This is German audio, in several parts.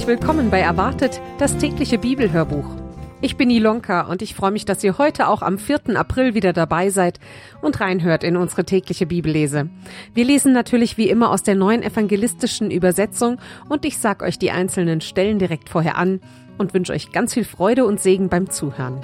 Herzlich willkommen bei Erwartet, das tägliche Bibelhörbuch. Ich bin Ilonka und ich freue mich, dass ihr heute auch am 4. April wieder dabei seid und reinhört in unsere tägliche Bibellese. Wir lesen natürlich wie immer aus der neuen evangelistischen Übersetzung und ich sage euch die einzelnen Stellen direkt vorher an und wünsche euch ganz viel Freude und Segen beim Zuhören.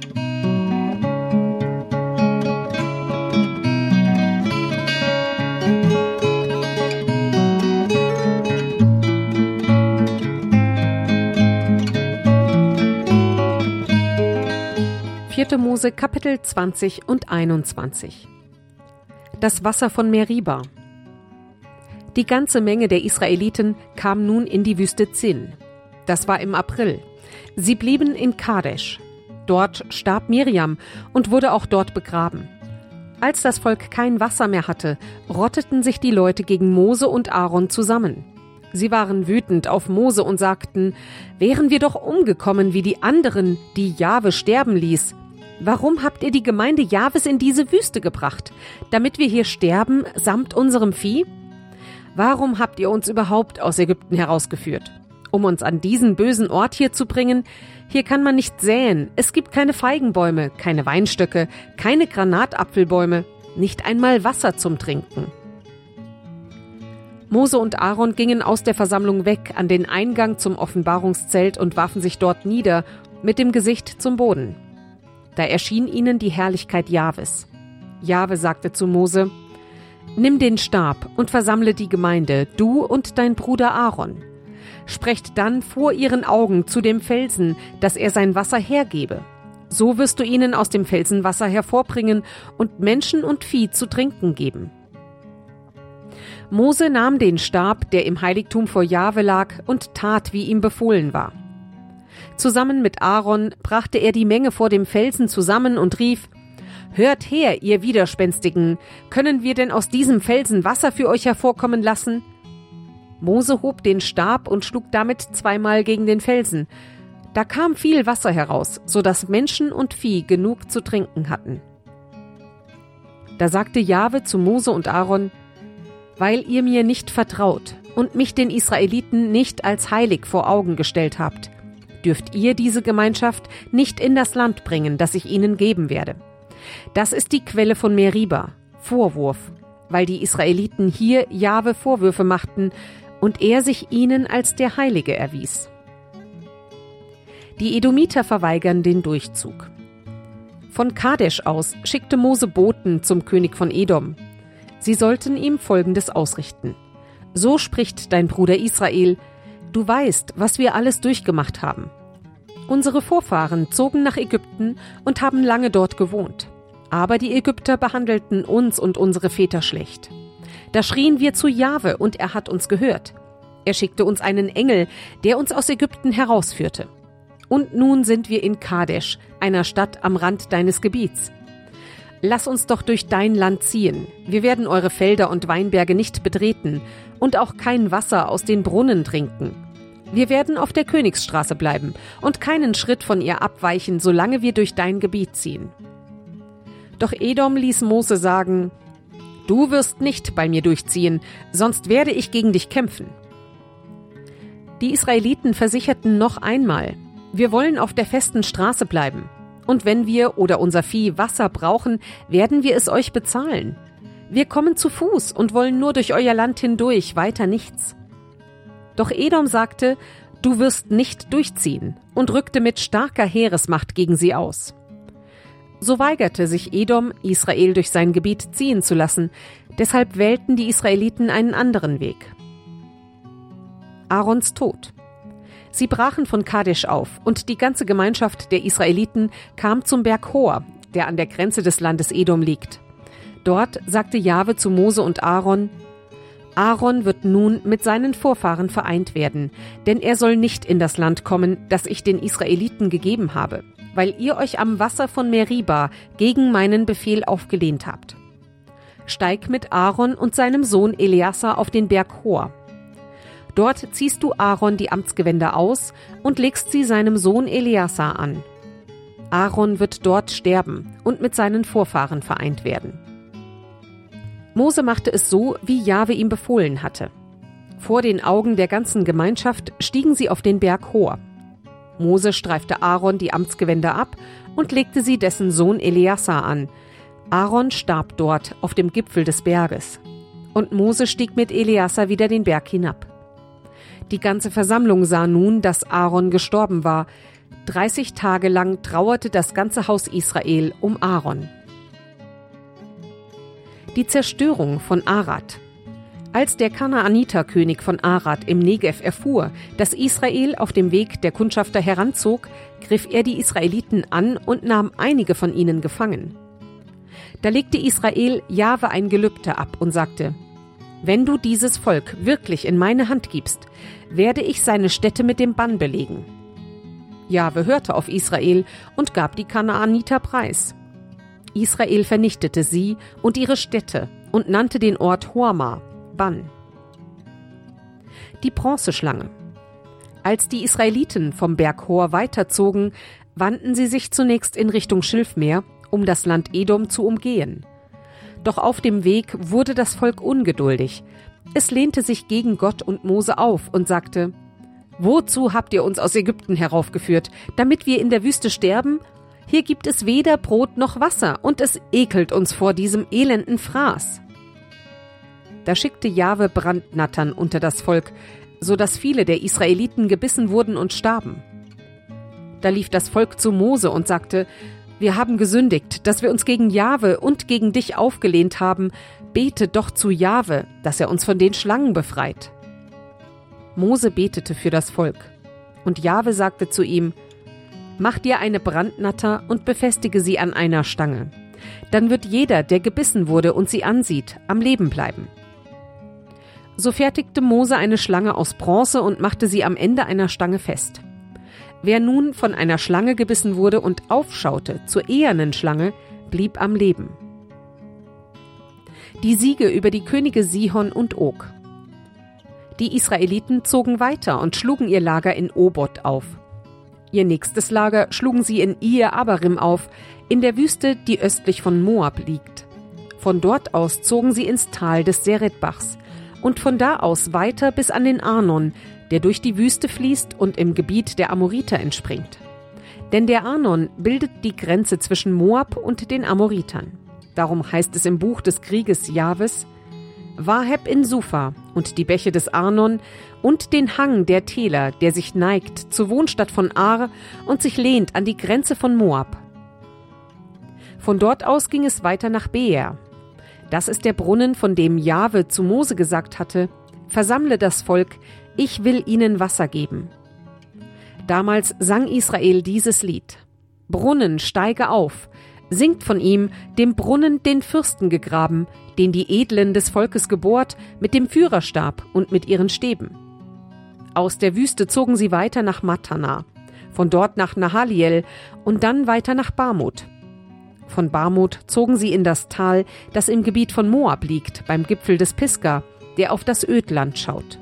Mose Kapitel 20 und 21. Das Wasser von Meriba. Die ganze Menge der Israeliten kam nun in die Wüste Zin. Das war im April. Sie blieben in Kadesh. Dort starb Miriam und wurde auch dort begraben. Als das Volk kein Wasser mehr hatte, rotteten sich die Leute gegen Mose und Aaron zusammen. Sie waren wütend auf Mose und sagten: Wären wir doch umgekommen wie die anderen, die Jahwe sterben ließ. Warum habt ihr die Gemeinde Jahwes in diese Wüste gebracht, damit wir hier sterben samt unserem Vieh? Warum habt ihr uns überhaupt aus Ägypten herausgeführt? Um uns an diesen bösen Ort hier zu bringen? Hier kann man nicht säen, es gibt keine Feigenbäume, keine Weinstöcke, keine Granatapfelbäume, nicht einmal Wasser zum Trinken. Mose und Aaron gingen aus der Versammlung weg an den Eingang zum Offenbarungszelt und warfen sich dort nieder, mit dem Gesicht zum Boden. Da erschien ihnen die Herrlichkeit Jahwes. Jahwe sagte zu Mose: Nimm den Stab und versammle die Gemeinde, du und dein Bruder Aaron. Sprecht dann vor ihren Augen zu dem Felsen, dass er sein Wasser hergebe. So wirst du ihnen aus dem Felsen Wasser hervorbringen und Menschen und Vieh zu trinken geben. Mose nahm den Stab, der im Heiligtum vor Jahwe lag, und tat, wie ihm befohlen war. Zusammen mit Aaron brachte er die Menge vor dem Felsen zusammen und rief: Hört her, ihr Widerspenstigen, können wir denn aus diesem Felsen Wasser für euch hervorkommen lassen? Mose hob den Stab und schlug damit zweimal gegen den Felsen. Da kam viel Wasser heraus, so dass Menschen und Vieh genug zu trinken hatten. Da sagte Jahwe zu Mose und Aaron: Weil ihr mir nicht vertraut und mich den Israeliten nicht als heilig vor Augen gestellt habt, dürft ihr diese Gemeinschaft nicht in das Land bringen, das ich ihnen geben werde. Das ist die Quelle von Meriba, Vorwurf, weil die Israeliten hier Jahwe Vorwürfe machten und er sich ihnen als der Heilige erwies. Die Edomiter verweigern den Durchzug. Von Kadesh aus schickte Mose Boten zum König von Edom. Sie sollten ihm Folgendes ausrichten: So spricht dein Bruder Israel: Du weißt, was wir alles durchgemacht haben. Unsere Vorfahren zogen nach Ägypten und haben lange dort gewohnt. Aber die Ägypter behandelten uns und unsere Väter schlecht. Da schrien wir zu Jahwe und er hat uns gehört. Er schickte uns einen Engel, der uns aus Ägypten herausführte. Und nun sind wir in Kadesh, einer Stadt am Rand deines Gebiets. Lass uns doch durch dein Land ziehen. Wir werden eure Felder und Weinberge nicht betreten und auch kein Wasser aus den Brunnen trinken. Wir werden auf der Königsstraße bleiben und keinen Schritt von ihr abweichen, solange wir durch dein Gebiet ziehen. Doch Edom ließ Mose sagen: Du wirst nicht bei mir durchziehen, sonst werde ich gegen dich kämpfen. Die Israeliten versicherten noch einmal: Wir wollen auf der festen Straße bleiben. Und wenn wir oder unser Vieh Wasser brauchen, werden wir es euch bezahlen. Wir kommen zu Fuß und wollen nur durch euer Land hindurch, weiter nichts. Doch Edom sagte: Du wirst nicht durchziehen, und rückte mit starker Heeresmacht gegen sie aus. So weigerte sich Edom, Israel durch sein Gebiet ziehen zu lassen, deshalb wählten die Israeliten einen anderen Weg. Aarons Tod. Sie brachen von Kadesh auf, und die ganze Gemeinschaft der Israeliten kam zum Berg Hor, der an der Grenze des Landes Edom liegt. Dort sagte Jahwe zu Mose und Aaron: Aaron wird nun mit seinen Vorfahren vereint werden, denn er soll nicht in das Land kommen, das ich den Israeliten gegeben habe, weil ihr euch am Wasser von Meriba gegen meinen Befehl aufgelehnt habt. Steig mit Aaron und seinem Sohn Eleazar auf den Berg Hor. Dort ziehst du Aaron die Amtsgewänder aus und legst sie seinem Sohn Eleazar an. Aaron wird dort sterben und mit seinen Vorfahren vereint werden. Mose machte es so, wie Jahwe ihm befohlen hatte. Vor den Augen der ganzen Gemeinschaft stiegen sie auf den Berg Hor. Mose streifte Aaron die Amtsgewänder ab und legte sie dessen Sohn Eleazar an. Aaron starb dort auf dem Gipfel des Berges. Und Mose stieg mit Eleazar wieder den Berg hinab. Die ganze Versammlung sah nun, dass Aaron gestorben war. 30 Tage lang trauerte das ganze Haus Israel um Aaron. Die Zerstörung von Arad. Als der Kanaaniterkönig von Arad im Negev erfuhr, dass Israel auf dem Weg der Kundschafter heranzog, griff er die Israeliten an und nahm einige von ihnen gefangen. Da legte Israel Jahwe ein Gelübde ab und sagte: Wenn du dieses Volk wirklich in meine Hand gibst, werde ich seine Städte mit dem Bann belegen. Jahwe hörte auf Israel und gab die Kanaaniter preis. Israel vernichtete sie und ihre Städte und nannte den Ort Horma, Bann. Die Bronzeschlange. Als die Israeliten vom Berg Hor weiterzogen, wandten sie sich zunächst in Richtung Schilfmeer, um das Land Edom zu umgehen. Doch auf dem Weg wurde das Volk ungeduldig. Es lehnte sich gegen Gott und Mose auf und sagte: Wozu habt ihr uns aus Ägypten heraufgeführt, damit wir in der Wüste sterben? Hier gibt es weder Brot noch Wasser, und es ekelt uns vor diesem elenden Fraß. Da schickte Jahwe Brandnattern unter das Volk, so dass viele der Israeliten gebissen wurden und starben. Da lief das Volk zu Mose und sagte: Wir haben gesündigt, dass wir uns gegen Jahwe und gegen dich aufgelehnt haben. Bete doch zu Jahwe, dass er uns von den Schlangen befreit. Mose betete für das Volk. Und Jahwe sagte zu ihm: Mach dir eine Brandnatter und befestige sie an einer Stange. Dann wird jeder, der gebissen wurde und sie ansieht, am Leben bleiben. So fertigte Mose eine Schlange aus Bronze und machte sie am Ende einer Stange fest. Wer nun von einer Schlange gebissen wurde und aufschaute zur ehernen Schlange, blieb am Leben. Die Siege über die Könige Sihon und Og. Die Israeliten zogen weiter und schlugen ihr Lager in Obot auf. Ihr nächstes Lager schlugen sie in Iye Abarim auf, in der Wüste, die östlich von Moab liegt. Von dort aus zogen sie ins Tal des Seredbachs und von da aus weiter bis an den Arnon, der durch die Wüste fließt und im Gebiet der Amoriter entspringt. Denn der Arnon bildet die Grenze zwischen Moab und den Amoritern. Darum heißt es im Buch des Krieges Jahwes: Waheb in Sufa und die Bäche des Arnon und den Hang der Täler, der sich neigt zur Wohnstadt von Ar und sich lehnt an die Grenze von Moab. Von dort aus ging es weiter nach Beer. Das ist der Brunnen, von dem Jahwe zu Mose gesagt hatte: Versammle das Volk, ich will ihnen Wasser geben. Damals sang Israel dieses Lied: Brunnen, steige auf, singt von ihm, dem Brunnen den Fürsten gegraben, den die Edlen des Volkes gebohrt, mit dem Führerstab und mit ihren Stäben. Aus der Wüste zogen sie weiter nach Matana, von dort nach Nahaliel und dann weiter nach Barmut. Von Barmut zogen sie in das Tal, das im Gebiet von Moab liegt, beim Gipfel des Pisga, der auf das Ödland schaut.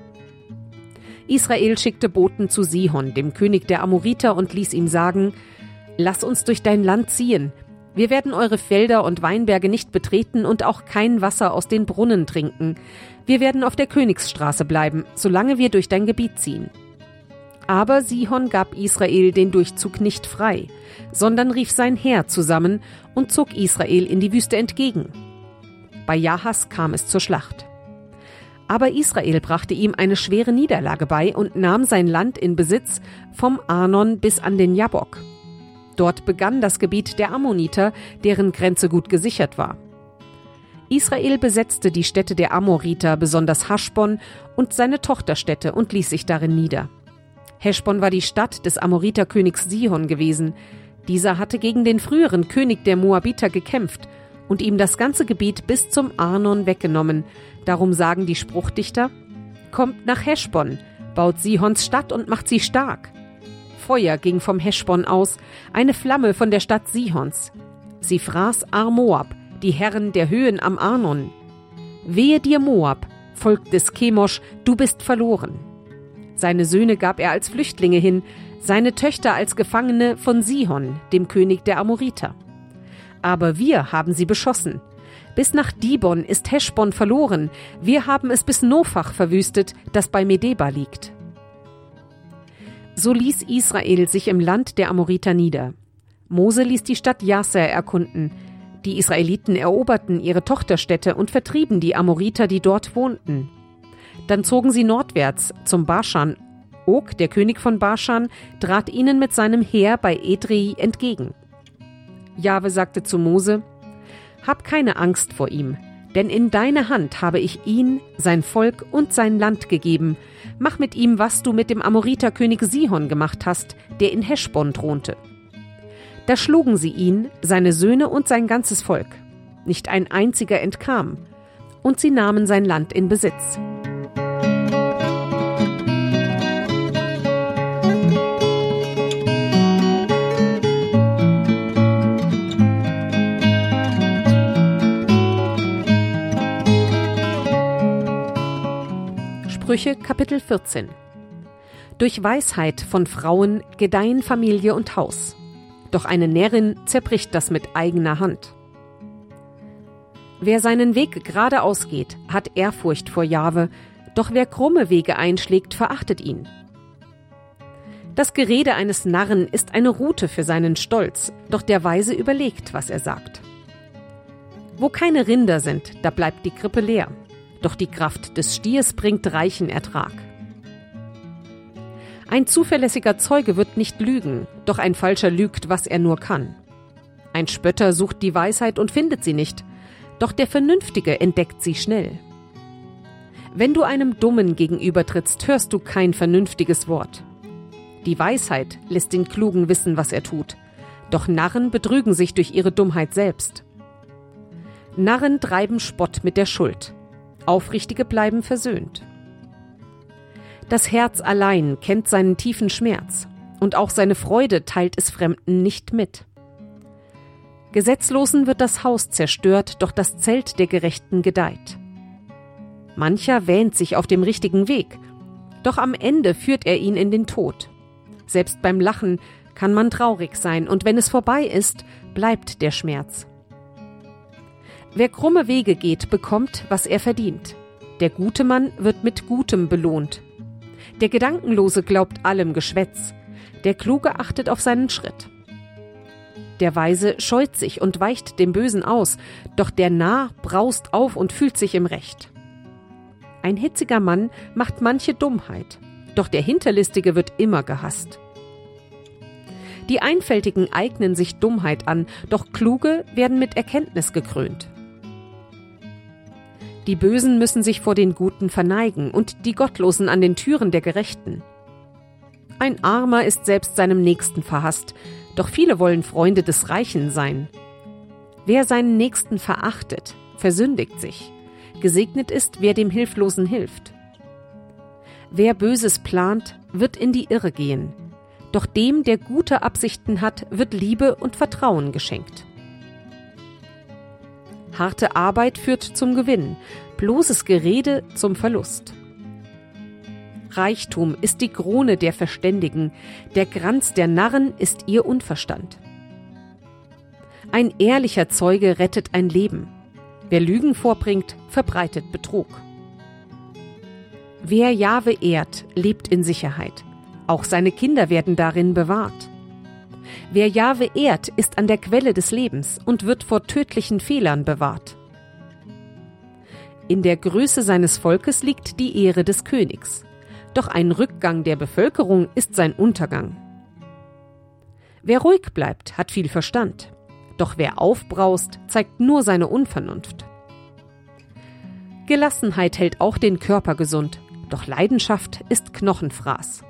Israel schickte Boten zu Sihon, dem König der Amoriter, und ließ ihm sagen: Lass uns durch dein Land ziehen. Wir werden eure Felder und Weinberge nicht betreten und auch kein Wasser aus den Brunnen trinken. Wir werden auf der Königsstraße bleiben, solange wir durch dein Gebiet ziehen. Aber Sihon gab Israel den Durchzug nicht frei, sondern rief sein Heer zusammen und zog Israel in die Wüste entgegen. Bei Jahas kam es zur Schlacht. Aber Israel brachte ihm eine schwere Niederlage bei und nahm sein Land in Besitz vom Arnon bis an den Jabbok. Dort begann das Gebiet der Ammoniter, deren Grenze gut gesichert war. Israel besetzte die Städte der Amoriter, besonders Haschbon und seine Tochterstädte, und ließ sich darin nieder. Heschbon war die Stadt des Amoriterkönigs Sihon gewesen. Dieser hatte gegen den früheren König der Moabiter gekämpft und ihm das ganze Gebiet bis zum Arnon weggenommen. Darum sagen die Spruchdichter: Kommt nach Heschbon, baut Sihons Stadt und macht sie stark. Feuer ging vom Heschbon aus, eine Flamme von der Stadt Sihons. Sie fraß Ar-Moab, die Herren der Höhen am Arnon. Wehe dir, Moab, Volk des Chemosh, du bist verloren. Seine Söhne gab er als Flüchtlinge hin, seine Töchter als Gefangene von Sihon, dem König der Amoriter. Aber wir haben sie beschossen. Bis nach Dibon ist Heschbon verloren. Wir haben es bis Nophach verwüstet, das bei Medeba liegt. So ließ Israel sich im Land der Amoriter nieder. Mose ließ die Stadt Jazer erkunden. Die Israeliten eroberten ihre Tochterstädte und vertrieben die Amoriter, die dort wohnten. Dann zogen sie nordwärts zum Baschan. Og, der König von Baschan, trat ihnen mit seinem Heer bei Edrei entgegen. Jahwe sagte zu Mose: Hab keine Angst vor ihm, denn in deine Hand habe ich ihn, sein Volk und sein Land gegeben. Mach mit ihm, was du mit dem Amoriterkönig Sihon gemacht hast, der in Heschbon thronte. Da schlugen sie ihn, seine Söhne und sein ganzes Volk. Nicht ein einziger entkam. Und sie nahmen sein Land in Besitz. Sprüche Kapitel 14. Durch Weisheit von Frauen gedeihen Familie und Haus. Doch eine Närrin zerbricht das mit eigener Hand. Wer seinen Weg geradeaus geht, hat Ehrfurcht vor Jahwe, doch wer krumme Wege einschlägt, verachtet ihn. Das Gerede eines Narren ist eine Rute für seinen Stolz, doch der Weise überlegt, was er sagt. Wo keine Rinder sind, da bleibt die Krippe leer, doch die Kraft des Stiers bringt reichen Ertrag. Ein zuverlässiger Zeuge wird nicht lügen, doch ein Falscher lügt, was er nur kann. Ein Spötter sucht die Weisheit und findet sie nicht, doch der Vernünftige entdeckt sie schnell. Wenn du einem Dummen gegenübertrittst, hörst du kein vernünftiges Wort. Die Weisheit lässt den Klugen wissen, was er tut, doch Narren betrügen sich durch ihre Dummheit selbst. Narren treiben Spott mit der Schuld, Aufrichtige bleiben versöhnt. Das Herz allein kennt seinen tiefen Schmerz, und auch seine Freude teilt es Fremden nicht mit. Gesetzlosen wird das Haus zerstört, doch das Zelt der Gerechten gedeiht. Mancher wähnt sich auf dem richtigen Weg, doch am Ende führt er ihn in den Tod. Selbst beim Lachen kann man traurig sein, und wenn es vorbei ist, bleibt der Schmerz. Wer krumme Wege geht, bekommt, was er verdient. Der gute Mann wird mit Gutem belohnt. Der Gedankenlose glaubt allem Geschwätz, der Kluge achtet auf seinen Schritt. Der Weise scheut sich und weicht dem Bösen aus, doch der Narr braust auf und fühlt sich im Recht. Ein hitziger Mann macht manche Dummheit, doch der Hinterlistige wird immer gehasst. Die Einfältigen eignen sich Dummheit an, doch Kluge werden mit Erkenntnis gekrönt. Die Bösen müssen sich vor den Guten verneigen und die Gottlosen an den Türen der Gerechten. Ein Armer ist selbst seinem Nächsten verhasst, doch viele wollen Freunde des Reichen sein. Wer seinen Nächsten verachtet, versündigt sich. Gesegnet ist, wer dem Hilflosen hilft. Wer Böses plant, wird in die Irre gehen. Doch dem, der gute Absichten hat, wird Liebe und Vertrauen geschenkt. Harte Arbeit führt zum Gewinn, bloßes Gerede zum Verlust. Reichtum ist die Krone der Verständigen, der Kranz der Narren ist ihr Unverstand. Ein ehrlicher Zeuge rettet ein Leben. Wer Lügen vorbringt, verbreitet Betrug. Wer Jahwe ehrt, lebt in Sicherheit. Auch seine Kinder werden darin bewahrt. Wer Jahwe ehrt, ist an der Quelle des Lebens und wird vor tödlichen Fehlern bewahrt. In der Größe seines Volkes liegt die Ehre des Königs. Doch ein Rückgang der Bevölkerung ist sein Untergang. Wer ruhig bleibt, hat viel Verstand. Doch wer aufbraust, zeigt nur seine Unvernunft. Gelassenheit hält auch den Körper gesund, doch Leidenschaft ist Knochenfraß.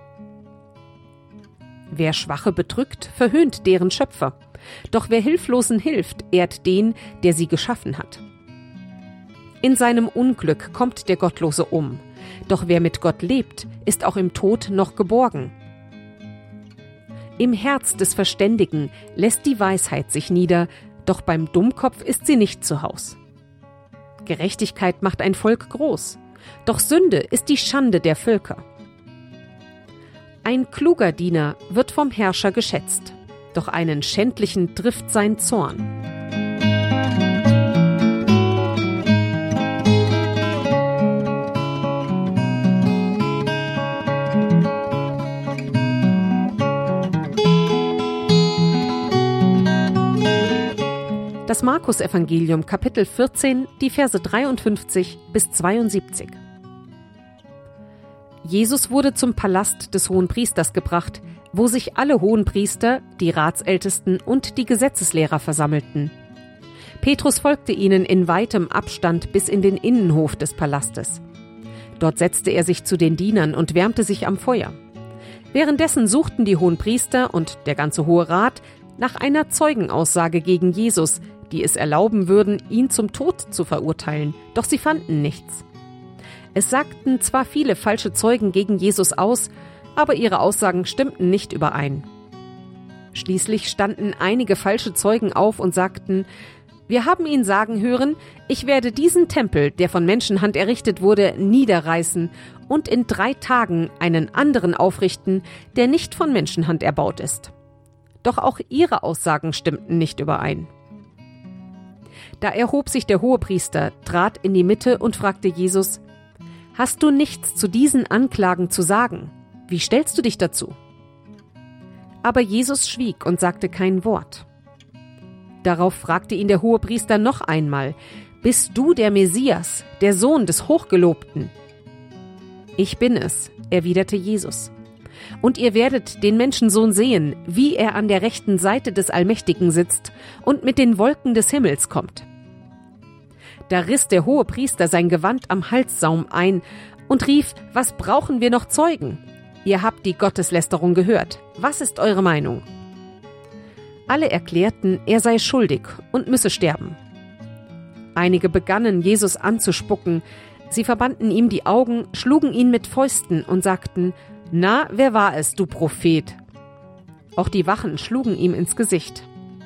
Wer Schwache bedrückt, verhöhnt deren Schöpfer. Doch wer Hilflosen hilft, ehrt den, der sie geschaffen hat. In seinem Unglück kommt der Gottlose um. Doch wer mit Gott lebt, ist auch im Tod noch geborgen. Im Herz des Verständigen lässt die Weisheit sich nieder, doch beim Dummkopf ist sie nicht zu Haus. Gerechtigkeit macht ein Volk groß, doch Sünde ist die Schande der Völker. Ein kluger Diener wird vom Herrscher geschätzt, doch einen Schändlichen trifft sein Zorn. Das Markus-Evangelium, Kapitel 14, die Verse 53 bis 72. Jesus wurde zum Palast des Hohenpriesters gebracht, wo sich alle Hohenpriester, die Ratsältesten und die Gesetzeslehrer versammelten. Petrus folgte ihnen in weitem Abstand bis in den Innenhof des Palastes. Dort setzte er sich zu den Dienern und wärmte sich am Feuer. Währenddessen suchten die Hohenpriester und der ganze Hohe Rat nach einer Zeugenaussage gegen Jesus, die es erlauben würden, ihn zum Tod zu verurteilen, doch sie fanden nichts. Es sagten zwar viele falsche Zeugen gegen Jesus aus, aber ihre Aussagen stimmten nicht überein. Schließlich standen einige falsche Zeugen auf und sagten: Wir haben ihn sagen hören, ich werde diesen Tempel, der von Menschenhand errichtet wurde, niederreißen und in 3 Tagen einen anderen aufrichten, der nicht von Menschenhand erbaut ist. Doch auch ihre Aussagen stimmten nicht überein. Da erhob sich der Hohepriester, trat in die Mitte und fragte Jesus: Hast du nichts zu diesen Anklagen zu sagen? Wie stellst du dich dazu? Aber Jesus schwieg und sagte kein Wort. Darauf fragte ihn der Hohepriester noch einmal: Bist du der Messias, der Sohn des Hochgelobten? Ich bin es, erwiderte Jesus. Und ihr werdet den Menschensohn sehen, wie er an der rechten Seite des Allmächtigen sitzt und mit den Wolken des Himmels kommt. Da riss der Hohepriester sein Gewand am Halssaum ein und rief: Was brauchen wir noch Zeugen? Ihr habt die Gotteslästerung gehört. Was ist eure Meinung? Alle erklärten, er sei schuldig und müsse sterben. Einige begannen, Jesus anzuspucken. Sie verbanden ihm die Augen, schlugen ihn mit Fäusten und sagten: Na, wer war es, du Prophet? Auch die Wachen schlugen ihm ins Gesicht.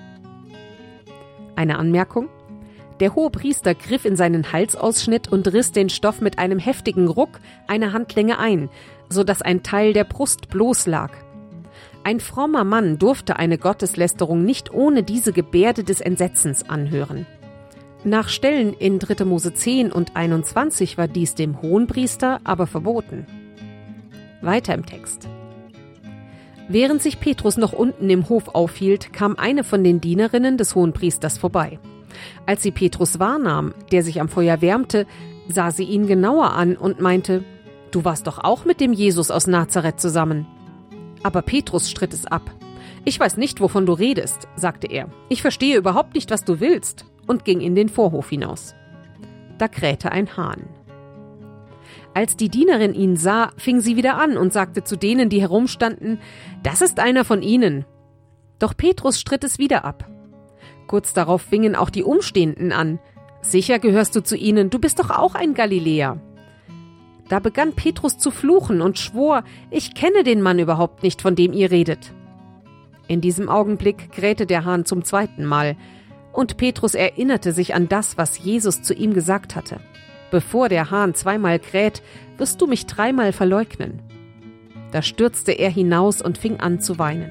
Eine Anmerkung: Der Hohepriester griff in seinen Halsausschnitt und riss den Stoff mit einem heftigen Ruck eine Handlänge ein, sodass ein Teil der Brust bloß lag. Ein frommer Mann durfte eine Gotteslästerung nicht ohne diese Gebärde des Entsetzens anhören. Nach Stellen in 3. Mose 10 und 21 war dies dem Hohenpriester aber verboten. Weiter im Text. Während sich Petrus noch unten im Hof aufhielt, kam eine von den Dienerinnen des Hohenpriesters vorbei. Als sie Petrus wahrnahm, der sich am Feuer wärmte, sah sie ihn genauer an und meinte: Du warst doch auch mit dem Jesus aus Nazareth zusammen. Aber Petrus stritt es ab. Ich weiß nicht, wovon du redest, sagte er. Ich verstehe überhaupt nicht, was du willst, und ging in den Vorhof hinaus. Da krähte ein Hahn. Als die Dienerin ihn sah, fing sie wieder an und sagte zu denen, die herumstanden: Das ist einer von ihnen. Doch Petrus stritt es wieder ab. Kurz darauf fingen auch die Umstehenden an: Sicher gehörst du zu ihnen, du bist doch auch ein Galiläer. Da begann Petrus zu fluchen und schwor: Ich kenne den Mann überhaupt nicht, von dem ihr redet. In diesem Augenblick krähte der Hahn zum 2. Mal, und Petrus erinnerte sich an das, was Jesus zu ihm gesagt hatte: Bevor der Hahn 2-mal kräht, wirst du mich 3-mal verleugnen. Da stürzte er hinaus und fing an zu weinen.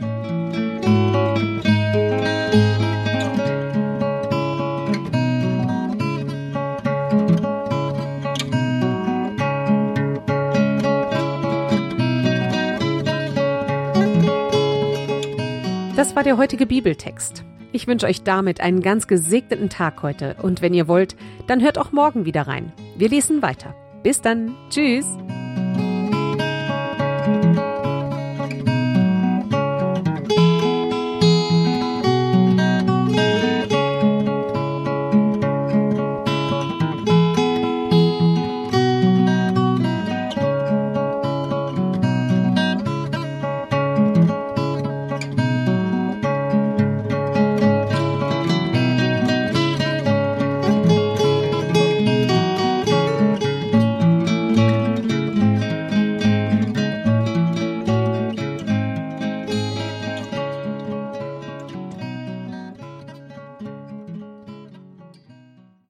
Das war der heutige Bibeltext. Ich wünsche euch damit einen ganz gesegneten Tag heute. Und wenn ihr wollt, dann hört auch morgen wieder rein. Wir lesen weiter. Bis dann. Tschüss.